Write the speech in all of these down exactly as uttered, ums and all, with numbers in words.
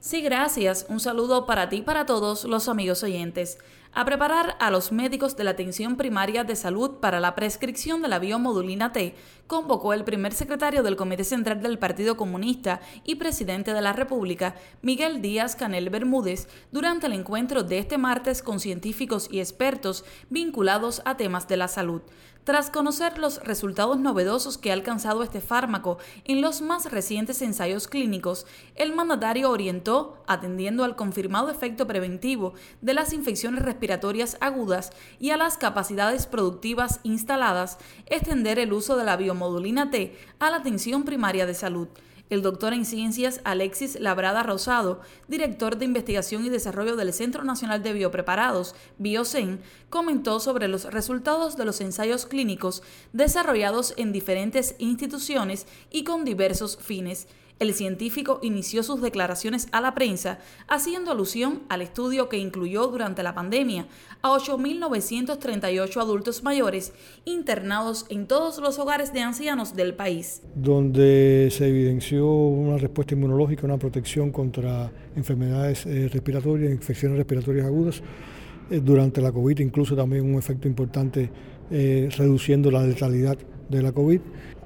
Sí, gracias. Un saludo para ti y para todos los amigos oyentes. A preparar a los médicos de la atención primaria de salud para la prescripción de la biomodulina T, convocó el primer secretario del Comité Central del Partido Comunista y presidente de la República, Miguel Díaz-Canel Bermúdez, durante el encuentro de este martes con científicos y expertos vinculados a temas de la salud. Tras conocer los resultados novedosos que ha alcanzado este fármaco en los más recientes ensayos clínicos, el mandatario orientó, atendiendo al confirmado efecto preventivo de las infecciones respiratorias agudas y a las capacidades productivas instaladas, extender el uso de la biomodulina T a la atención primaria de salud. El doctor en ciencias Alexis Labrada Rosado, director de investigación y desarrollo del Centro Nacional de Biopreparados, Biocen, comentó sobre los resultados de los ensayos clínicos desarrollados en diferentes instituciones y con diversos fines. El científico inició sus declaraciones a la prensa haciendo alusión al estudio que incluyó durante la pandemia a ocho mil novecientos treinta y ocho adultos mayores internados en todos los hogares de ancianos del país. Donde se evidenció una respuesta inmunológica, una protección contra enfermedades eh, respiratorias, infecciones respiratorias agudas. Eh, durante la COVID incluso también un efecto importante eh, reduciendo la letalidad de la COVID.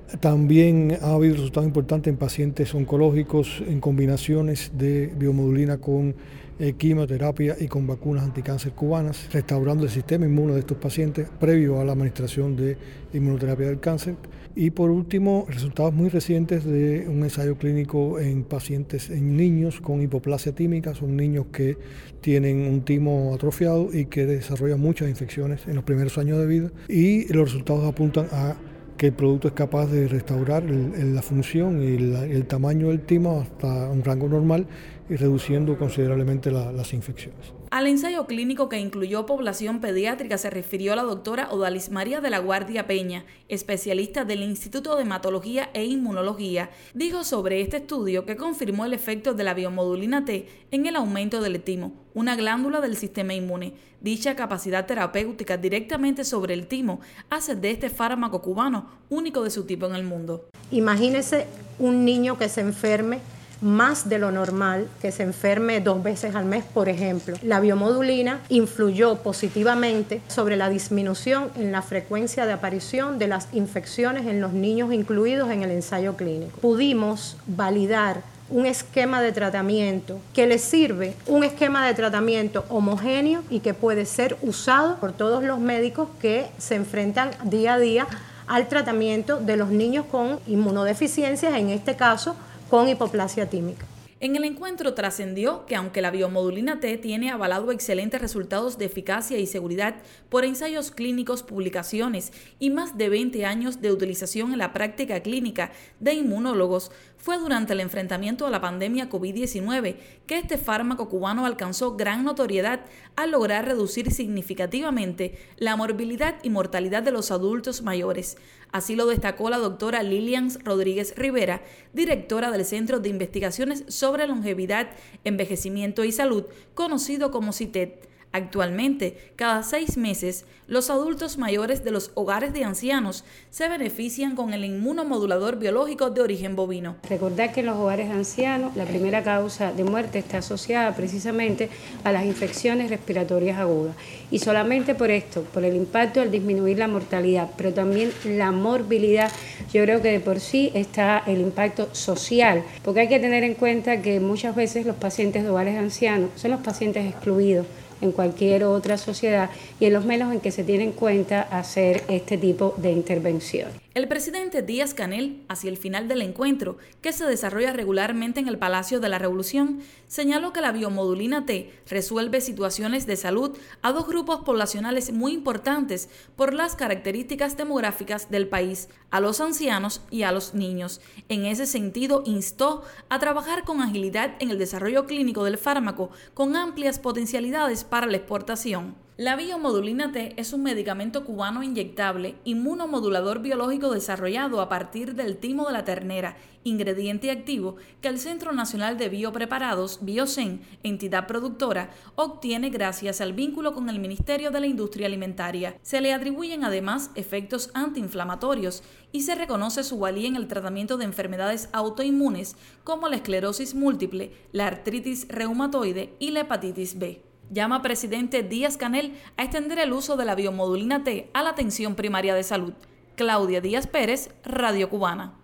También ha habido resultados importantes en pacientes oncológicos en combinaciones de biomodulina con eh, quimioterapia y con vacunas anticáncer cubanas, restaurando el sistema inmune de estos pacientes previo a la administración de inmunoterapia del cáncer. Y por último, resultados muy recientes de un ensayo clínico en pacientes, en niños con hipoplasia tímica, son niños que tienen un timo atrofiado y que desarrollan muchas infecciones en los primeros años de vida, y los resultados apuntan a que el producto es capaz de restaurar el, el, la función y el, el tamaño del timo hasta un rango normal y reduciendo considerablemente la, las infecciones. Al ensayo clínico que incluyó población pediátrica se refirió la doctora Odalis María de la Guardia Peña, especialista del Instituto de Hematología e Inmunología. Dijo sobre este estudio que confirmó el efecto de la biomodulina T en el aumento del timo, una glándula del sistema inmune. Dicha capacidad terapéutica directamente sobre el timo hace de este fármaco cubano único de su tipo en el mundo. Imagínese un niño que se enferme más de lo normal, que se enferme dos veces al mes, por ejemplo. La biomodulina influyó positivamente sobre la disminución en la frecuencia de aparición de las infecciones en los niños incluidos en el ensayo clínico. Pudimos validar un esquema de tratamiento que les sirve, un esquema de tratamiento homogéneo y que puede ser usado por todos los médicos que se enfrentan día a día al tratamiento de los niños con inmunodeficiencias, en este caso con hipoplasia tímica. En el encuentro trascendió que aunque la biomodulina T tiene avalado excelentes resultados de eficacia y seguridad por ensayos clínicos, publicaciones y más de veinte años de utilización en la práctica clínica de inmunólogos, fue durante el enfrentamiento a la pandemia COVID diecinueve que este fármaco cubano alcanzó gran notoriedad al lograr reducir significativamente la morbilidad y mortalidad de los adultos mayores. Así lo destacó la doctora Lilian Rodríguez Rivera, directora del Centro de Investigaciones sobre Longevidad, Envejecimiento y Salud, conocido como CITED. Actualmente, cada seis meses, los adultos mayores de los hogares de ancianos se benefician con el inmunomodulador biológico de origen bovino. Recordar que en los hogares de ancianos la primera causa de muerte está asociada precisamente a las infecciones respiratorias agudas. Y solamente por esto, por el impacto al disminuir la mortalidad, pero también la morbilidad, yo creo que de por sí está el impacto social. Porque hay que tener en cuenta que muchas veces los pacientes de hogares de ancianos son los pacientes excluidos en cualquier otra sociedad y en los medios en que se tiene en cuenta hacer este tipo de intervención. El presidente Díaz-Canel, hacia el final del encuentro, que se desarrolla regularmente en el Palacio de la Revolución, señaló que la biomodulina T resuelve situaciones de salud a dos grupos poblacionales muy importantes por las características demográficas del país, a los ancianos y a los niños. En ese sentido, instó a trabajar con agilidad en el desarrollo clínico del fármaco con amplias potencialidades para la exportación. La biomodulina T es un medicamento cubano inyectable inmunomodulador biológico desarrollado a partir del timo de la ternera, ingrediente activo que el Centro Nacional de Biopreparados, Biocen, entidad productora, obtiene gracias al vínculo con el Ministerio de la Industria Alimentaria. Se le atribuyen además efectos antiinflamatorios y se reconoce su valía en el tratamiento de enfermedades autoinmunes como la esclerosis múltiple, la artritis reumatoide y la hepatitis B. Llama presidente Díaz-Canel a extender el uso de la biomodulina T a la atención primaria de salud. Claudia Díaz Pérez, Radio Cubana.